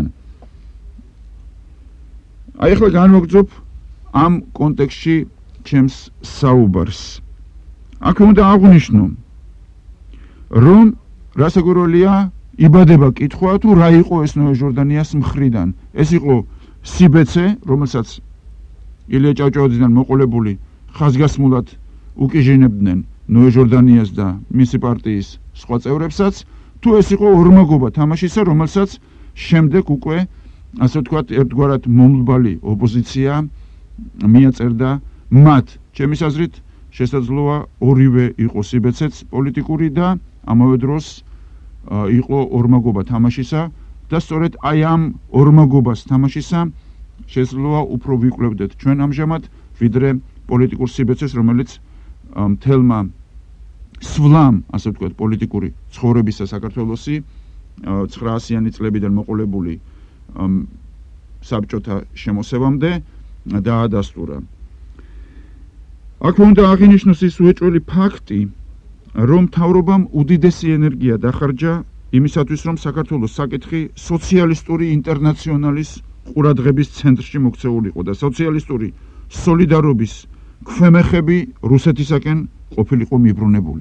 აი ახლა განვაგრძობ ამ კონტექსტში ჩემს საუბარს. აქ უნდა აღვნიშნო რომ რასაკვირველია იბადება კითხვა თუ რა იყო ეს ნოე ჟორდანიას მხრიდან. ეს იყო სიბეცე, რომელსაც ილია ჭავჭავაძიდან მოყოლებული ხაზგასმულად უკიჟინებდნენ ნოე ჟორდანიას და მისი პარტიის სხვა წევრებსაც, თუ ეს იყო ორმაგობა თამაშისა, რომელსაც შემდეგ უკვე ასე ვთქვათ ერთგვარად მომლბალი ოპოზიცია მიაწერდა მათ. ჩემის აზრით შესაძლოა ორივე იყო სიბეცეც პოლიტიკური და ამავე დროს იყო ორმაგობა თამაშისა და სწორედ აი ამ ორმაგობას თამაშისა შესაძლოა უფრო ვიკვლევდეთ ჩვენ ამჟამად ვიდრე პოლიტიკურ სიბეცეს რომელიც მთელმა სვლამ ასე ვთქვათ პოლიტიკური ცხოვრებისა საქართველოსი ცხრაასიანი წლებიდან მოყოლებული საბჭოთა შემოსევამდე დაადასტურა. აქ უნდა აღინიშნოს ის უეჭველი ფაქტი რომ მთავრობამ უდიდესი ენერგია დახარჯა იმისათვის რომ საქართველოს საკითხი სოციალისტური ინტერნაციონალის ყურადღების ცენტრში მოქცეულიყო და სოციალისტური სოლიდარობის ქვემეხები რუსეთისაკენ ყოფილიყო მიბრუნებული.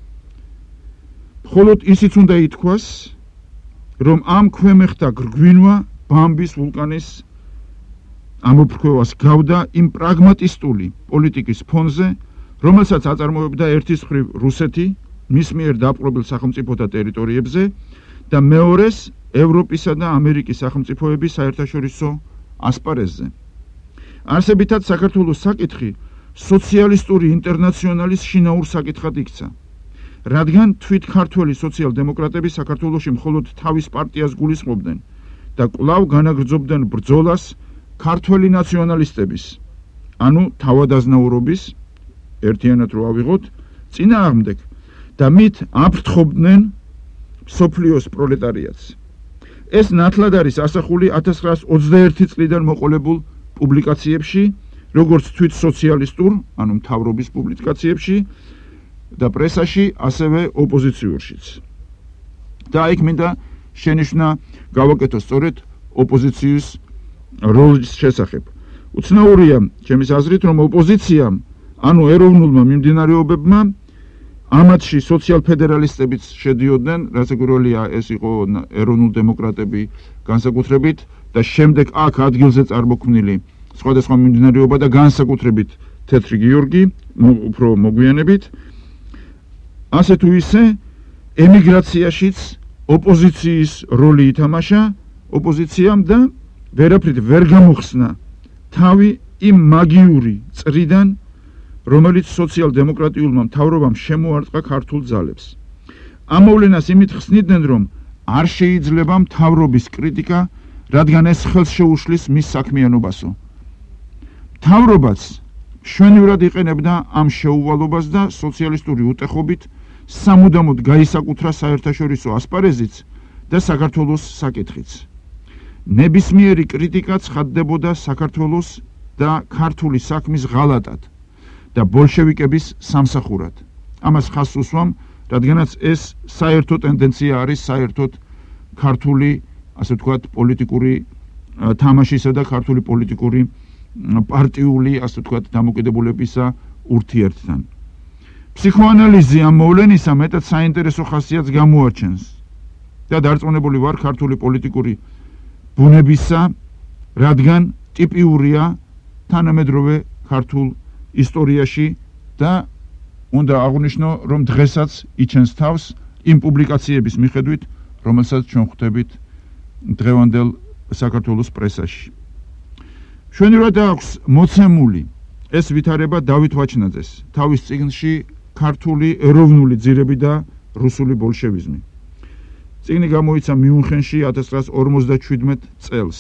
მხოლოდ ისიც უნდა ითქვას, რომ ამ ქვემეხთა გრგვინვა ბამბის ვულკანის ამოფრქვევას გავდა იმ პრაგმატისტული პოლიტიკის ფონზე, რომელსაც აწარმოებდა ერთის მხრივ რუსეთი მის მიერ დაპყრობილ სახელმწიფოთა ტერიტორიებზე და მეორეს ევროპისა და ამერიკის სახელმწიფოების საერთაშორისო ასპარეზზე. არსებითად საქართველოს საკითხი სოციალისტური ინტერნაციონალის შინაურ საკითხად იქცა, რადგან თვით ქართველი სოციალ-დემოკრატები საქართველოში მხოლოდ თავის პარტიას გულისხმობდნენ და კვლავ განაგრძობდნენ ბრძოლას ქართველი ნაციონალისტების, ანუ თავადაზნაურობის, ერთიანად რო ავიღოთ, წინააღმდეგ და მით აფრთხობდნენ მსოფლიოს პროლეტარიატს. ეს ნათლად არის ასახული ათას ცხრაას ოცდაერთი წლიდან მოყოლებულ პუბლიკაციებში, როგორც თვით სოციალისტურ, ანუ მთავრობის პუბლიკაციებში და პრესაში, ასევე ოპოზიციურშიც. და იქ მინდა შენიშვნა გავაკეთო სწორედ ოპოზიციის როლის შესახებ. უცნაურია ჩემის აზრით, რომ ოპოზიციამ, ანუ ეროვნულმა მიმდინარეობებმა, ამათში სოციალ-ფედერალისტებიც შედიოდნენ, რაც პირველია ეს იყო ეროვნულ დემოკრატები განსაკუთრებით და შემდეგ აქ ადგილზე წარმოქმნილი სხვადასხვა მიმდინარეობა და განსაკუთრებით თეთრი გიორგი, უფრო მოგვიანებით. ასე თუ ისე ემიგრაციაშიც ოპოზიციის როლი ითამაშა ოპოზიციამ და ვერაფრით ვერ გამოხსნა თავი იმ მაგიური წრიდან, რომელიც სოციალ-დემოკრატიულმა მთავრობამ შემოარტყა ქართულ ძალებს. ამ მოვლენას იმით ხსნიდნენ, რომ არ შეიძლება მთავრობის კრიტიკა, რადგან ეს ხელს შეუშლის მის საქმიანობასო. მთავრობაც მშვენივრად იყენებდა ამ შეუვალობას და სოციალისტური უტეხობით სამუდამოდ გაისაკუთრა საერთაშორისო ასპარეზიც და საქართველოს საკითხიც. ნებისმიერი კრიტიკა ცხადდებოდა საქართველოს და ქართული საქმის ღალატად და ბოლშევიკების სამსახურად. ამას ხაზს უსვამ, რადგანაც ეს საერთო ტენდენცია არის საერთოდ ქართული, ასე ვთქვათ, პოლიტიკური თამაშისა და ქართული პოლიტიკური პარტიული, ასე ვთქვათ, დამოკიდებულებისა ურთიერთთან. ფსიქოანალიზი ამ მოვლენისა მეტად საინტერესო ხასიათს გამოაჩენს და დარწმუნებული ვარ ქართული პოლიტიკური ბუნებისა, რადგან ტიპიურია თანამედროვე ქართულ ისტორიაში და უნდა აღვნიშნო, რომ დღესაც იჩენს თავს იმ პუბლიკაციების მიხედვით, რომელსაც ჩვენ ხვდებით დღევანდელ საქართველოს პრესაში. მშვენივრად აქვს მოცემული ეს ვითარება დავით ვაჩნაძეს თავის წიგნში ქართული ეროვნული ძირები და რუსული ბოლშევიზმი. წიგნი გამოიცა მიუნხენში ათას ცხრაას ორმოცდაჩვიდმეტ წელს.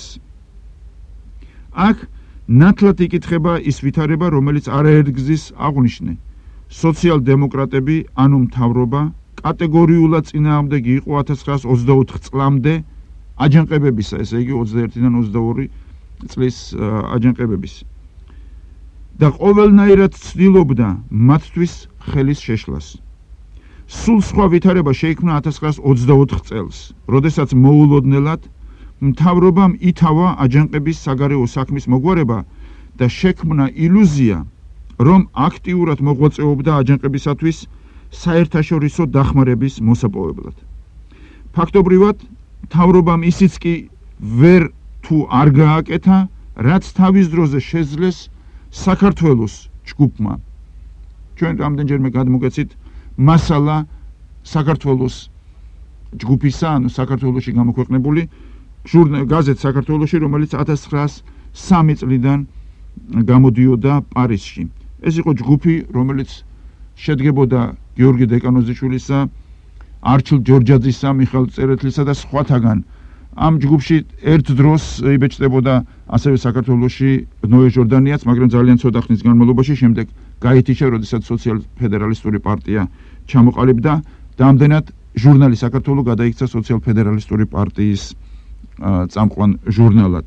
აქ ნათლად იკითხება ის ვითარება, რომელიც არაერთგზის აღვნიშნე. სოციალ-დემოკრატები, ანუ მთავრობა, კატეგორიულად წინააღმდეგი იყო ათას ცხრაას ოცდაოთხ წლამდე აჯანყებებისა, ესე იგი ოცდაერთიდან ოცდაორი წლის აჯანყებების. და ყოველნაირად ცდილობდა მათთვის ხელის შეშლას. სულ სხვა ვითარება შეიქმნა ათას ცხრაას ოცდაოთხ წელს, როდესაც მოულოდნელად მთავრობამ ითავა აჯანყების საგარეო საქმის მოგვარება და შექმნა ილუზია, რომ აქტიურად მოღვაწეობდა აჯანყებისათვის საერთაშორისო დახმარების მოსაპოვებლად. ფაქტობრივად, მთავრობამ ისიც კი ვერ თუ არ გააკეთა, რაც თავის დროზე შეძლეს საქართველოს ჯგუფმა. ჩვენ რამდენჯერმე გადმოგეცით მასალა საქართველოს ჯგუფისა, ანუ საქართველოში გამოქვეყნებული გაზეთ საქართველოში, რომელიც ათას ცხრაას სამი წლიდან გამოდიოდა პარიზში. ეს იყო ჯგუფი, რომელიც შედგებოდა გიორგი დეკანოზიშვილისა, არჩილ ჯორჯაძისა, მიხეილ წერეთლისა და სხვათაგან. ამ ჯგუფში ერთ დროს იბეჭდებოდა ასევე საქართველოში ნოე ჟორდანიაც, მაგრამ ძალიან ცოტა ხნის განმავლობაში, შემდეგ გაითიშა, როდესაც სოციალ-ფედერალისტური პარტია ჩამოყალიბდა და ამდენად ჟურნალი საქართველო გადაიქცა სოციალ-ფედერალისტური პარტიის წამყვან ჟურნალად.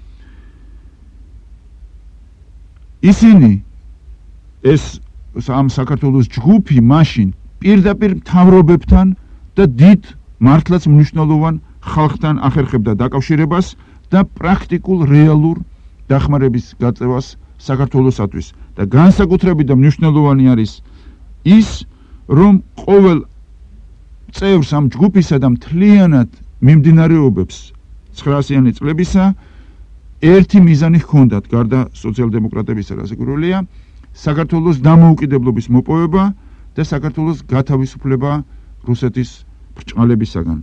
ისინი ეს ამ საქართველოს ჯგუფი მაშინ პირდაპირ მთავრობებთან და დიდ მართლაც მნიშვნელოვან ხალხთან ახერხებდა დაკავშირებას და პრაქტიკულ რეალურ დახმარების გაწევას საქართველოსათვის და განსაკუთრებით და მნიშვნელოვანი არის ის, რომ ყოველ წევრს ამ ჯგუფისა და მთლიანად მიმდინარეობებს ცხრაასიანი წლებისა ერთი მიზანი ჰქონდათ, გარდა სოციალ-დემოკრატებისა, რაზე გურულია, საქართველოს დამოუკიდებლობის მოპოვება და საქართველოს გათავისუფლება რუსეთის ბრჭყალებისაგან.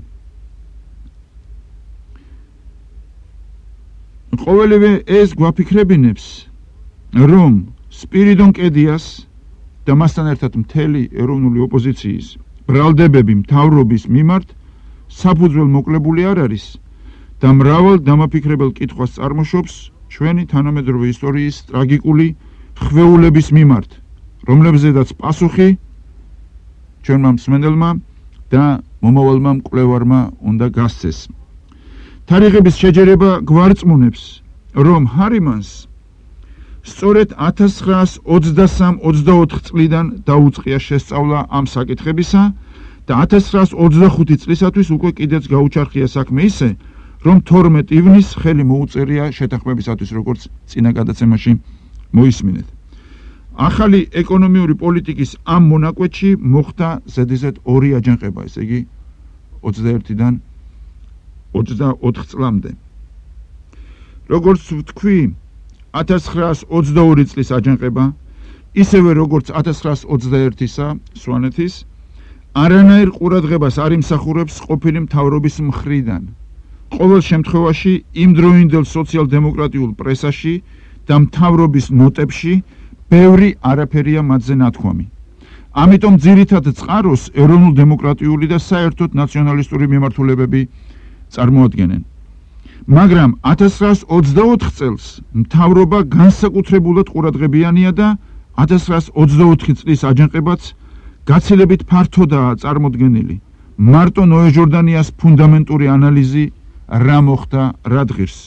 ყოველივე ეს გვაფიქრებინებს, რომ სპირიდონ კედიას და მასთან ერთად მთელი ეროვნული ოპოზიციის ბრალდებები მთავრობის მიმართ საფუძველ მოკლებული არ არის და მრავალ დამაფიქრებელ კითხვას წარმოშობს ჩვენი თანამედროვე ისტორიის ტრაგიკული ხვეულების მიმართ, რომლებზედაც პასუხი ჩვენმა მსმენელმა და მომავალმა მკვლევარმა უნდა გასცეს. თარიღების შეჯერება გვარწმუნებს, რომ ჰარიმანს სწორედ ათას ცხრაას ოცდასამ ოცდაოთხ წლიდან დაუწყია შესწავლა ამ საკითხებისა და ათას ცხრაას ოცდახუთი წლისათვის უკვე კიდეც გაუჩარხია საქმე ისე, რომ თორმეტ ივნისს ხელი მოუწერია შეთანხმებისათვის, როგორც წინა გადაცემაში მოისმინეთ. ახალი ეკონომიური პოლიტიკის ამ მონაკვეთში მოხდა ზედიზედ ორი აჯანყება, ესე იგი ოცდაერთიდან ოცდაოთხ წლამდე. როგორც ვთქვი, ათას ცხრაას ოცდაორი წლის აჯანყება, ისევე როგორც ათას ცხრაას ოცდაერთისა სვანეთის, არანაირ ყურადღებას არ იმსახურებს ყოფილი მთავრობის მხრიდან. ყოველ შემთხვევაში იმდროინდელ სოციალ-დემოკრატიულ პრესაში და მთავრობის ნოტებში ბევრი არაფერია მათზე ნათქვამი. ამიტომ ძირითად წყაროს ეროვნულ-დემოკრატიული და საერთოდ ნაციონალისტური მიმართულებები წარმოადგენენ. მაგრამ ათას ცხრაას ოცდაოთხ წელს მთავრობა განსაკუთრებულად ყურადღებიანია და ათას ცხრაას ოცდაოთხი წლის აჯანყებაც გაცილებით ფართოდაა წარმოდგენილი. მარტო ნოე ჟორდანიას ფუნდამენტური ანალიზი რა მოხდა, რა დღირს.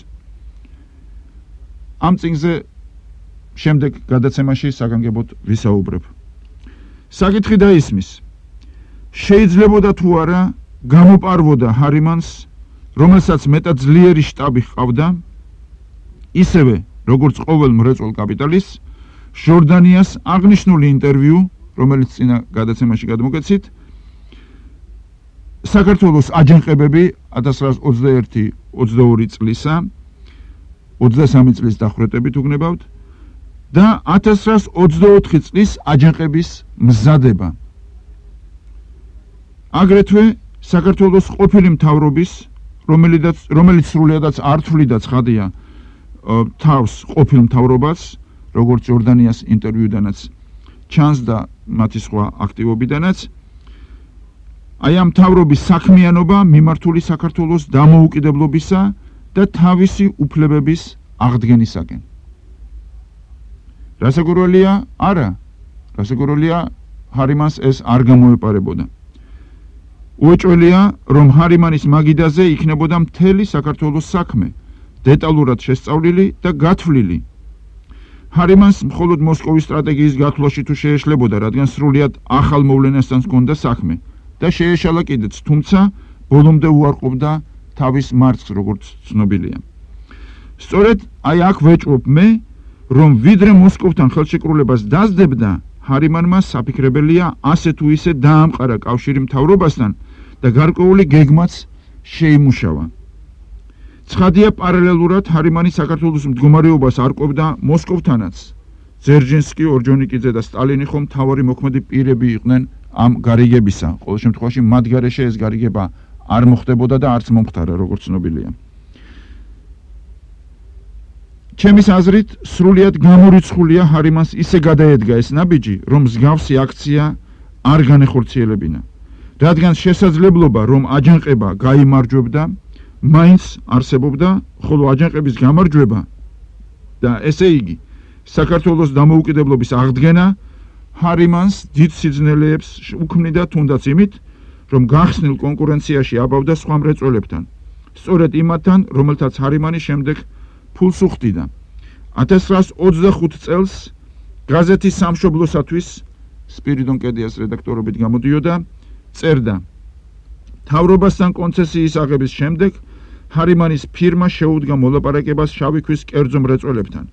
ამ წიგნზე შემდეგ გადაცემაში საგანგებოდ ვისაუბრებ. საკითხი დაისმის. შეიძლებოდა თუ არა გამოპარვოდა ჰარიმანს, რომელსაც მეტად ძლიერი შტაბი ჰყავდა, ისევე როგორც ყოველ მრეწველ კაპიტალისტს, ჟორდანიას აღნიშნული ინტერვიუ, რომელიც წინა გადაცემაში გადმოგეცით, საქართველოს აჯანყებები ათას ცხრაას ოცდაერთი ოცდაორი წლისა, ოცდასამი წლის დახვრეტებით უგნებავთ და ათას ცხრაას ოცდაოთხი წლის აჯანყების მზადება. აგრეთვე საქართველოს ყოფილი მთავრობის, რომელიც რომელიც სრულიადაც არ თვლიდა ცხადია თავს ყოფილ მთავრობას, როგორც ჟორდანიას ინტერვიუდანაც ჩანს და მათი სხვა აქტივობიდანაც, აი ამ მთავრობის საქმიანობა მიმართული საქართველოს დამოუკიდებლობისა და თავისი უფლებების აღდგენისაკენ. რასაკვირველია, არა, რასაკვირველია, ჰარიმანს ეს არ გამოეპარებოდა. უეჭველია, რომ ჰარიმანის მაგიდაზე იქნებოდა მთელი საქართველოს საქმე, დეტალურად შესწავლილი და გათვლილი. ჰარიმანს მხოლოდ მოსკოვის სტრატეგიის გათვლაში თუ შეეშლებოდა, რადგან სრულიად ახალ მოვლენასთან ჰქონდა საქმე და შეეშალა კიდეც, თუმცა ბოლომდე უარყოფდა თავის მარცხს, როგორც ცნობილია. სწორედ აი აქ ვეჭვობ მე, რომ ვიდრე მოსკოვთან ხელშეკრულებას დასდებდა, ჰარიმანმა საფიქრებელია ასე თუ ისე დაამყარა კავშირი მთავრობასთან და გარკვეული გეგმაც შეიმუშავა. ცხადია, პარალელურად ჰარიმანი საქართველოს მდგომარეობას არკვევდა მოსკოვთანაც. ძერჯინსკი, ორჯონიკიძე და სტალინი ხომ მთავარი მოქმედი პირები იყვნენ ამ გარიგებისა. ყოველ შემთხვევაში მათ გარეშე ეს გარიგება არ მოხდებოდა და არც მომხდარა, როგორც ცნობილია. ჩემის აზრით, სრულიად გამორიცხულია ჰარიმანს ისე გადაედგა ეს ნაბიჯი, რომ მსგავსი აქცია არ განეხორციელებინა. რადგან შესაძლებლობა, რომ აჯანყება გაიმარჯვებდა, მაინც არსებობდა, ხოლო აჯანყების გამარჯვება და ესე იგი საქართველოს დამოუკიდებლობის აღდგენა ჰარიმანს დიდ სიძნელეებს უქმნიდა, თუნდაც იმით, რომ გახსნილ კონკურენციაში აბავდა სხვა მრეწველებთან, სწორედ იმათთან, რომელთაც ჰარიმანი შემდეგ ფულს უხდიდა. ათას ცხრაას ოცდახუთ წელს გაზეთის სამშობლოსათვის სპირიდონ კედიას რედაქტორობით გამოდიოდა, წერდა: მთავრობასთან კონცესიის აღების შემდეგ ჰარიმანის ფირმა შეუდგა მოლაპარაკებას შავი ქვის კერძო მრეწველებთან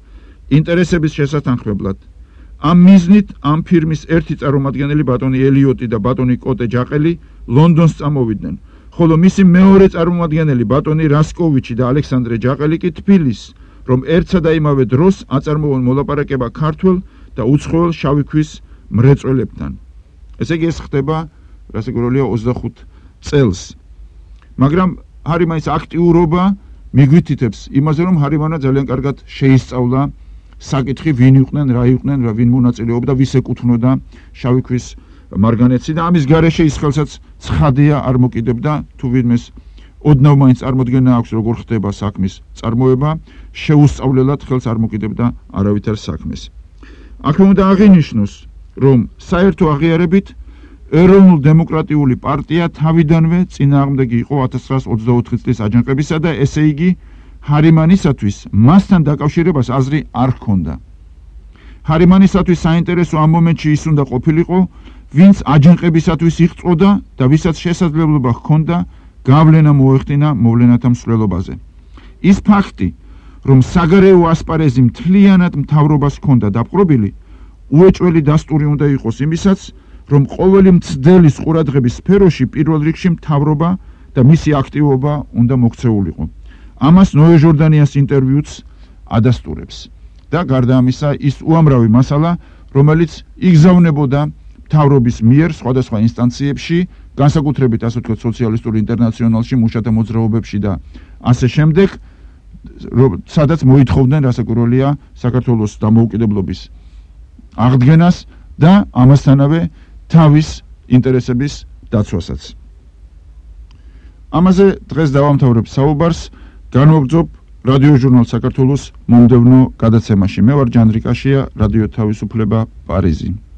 ინტერესების შესათანხმებლად. ამ მიზნით ამ ფირმის ერთი წარმომადგენელი ბატონი ელიოტი და ბატონი კოტე ჯაყელი ლონდონს წამოვიდნენ, ხოლო მისი მეორე წარმომადგენელი ბატონი რასკოვიჩი და ალექსანდრე ჯაყელი კი თბილისს, რომ ერთსა და იმავე დროს აწარმოონ მოლაპარაკება ქართველ და უცხოელ შავი ქვის მრეწველებთან. ესე იგი ეს ხდება, რასაკვირველია ოცდახუთ წელს. მაგრამ ჰარიმანის აქტიურობა მიგვითითებს იმაზე, რომ ჰარიმანა ძალიან კარგად შეისწავლა საკითხი, ვინ იყვნენ, რა იყვნენ, რა ვინ მონაწილეობდა, ვის ეკუთვნოდა შავი ქვის მარგანეცი და ამის გარეშე ის ხელსაც ცხადია არ მოკიდებდა, თუ ვინმეს ოდნავ მაინც წარმოდგენა აქვს, როგორ ხდება საქმის წარმოება, შეუსწავლელად ხელს არ მოკიდებდა არავითარ საქმეს. აქვე უნდა აღინიშნოს, რომ საერთო აღიარებით ეროვნულ-დემოკრატიული პარტია თავიდანვე წინააღმდეგი იყო ათას ცხრაას ოცდაოთხი წლის აჯანყებისა და ესე იგი ჰარიმანისათვის მასთან დაკავშირებას აზრი არ ჰქონდა. ჰარიმანისათვის საინტერესო ამ მომენტში ის უნდა ყოფილიყო, ვინც აჯანყებისათვის იწყოდა და ვისაც შესაძლებლობა ჰქონდა გავლენა მოეხდინა მოვლენათა მსვლელობაზე. ის ფაქტი, რომ საგარეო ასპარეზი მთლიანად მთავრობას ჰქონდა დაპყრობილი, უეჭველი დასტური უნდა იყოს იმისაც, რომ ყოველი მცდელის ყურადღების სფეროში პირველ რიგში მთავრობა და მისი აქტივობა უნდა მოქცეულიყო. ამას ნოე ჟორდანიას ინტერვიუც ადასტურებს. და გარდა ამისა, ის უამრავი მასალა, რომელიც იგზავნებოდა მთავრობის მიერ სხვადასხვა ინსტანციებში, განსაკუთრებით ასე ვთქვათ სოციალისტურ ინტერნაციონალში, მუშათა მოძრაობებში და ასე შემდეგ, სადაც მოითხოვდნენ რასაკვირველია საქართველოს დამოუკიდებლობის აღდგენას და ამასთანავე თავის ინტერესების დაცვასაც. ამაზე დღეს დავამთავრებ საუბარს, განვაგრძობ რადიო ჟურნალ საქართველოს მომდევნო გადაცემაში. მე ვარ ჯანდრიკაშია, რადიო თავისუფლება, პარიზი.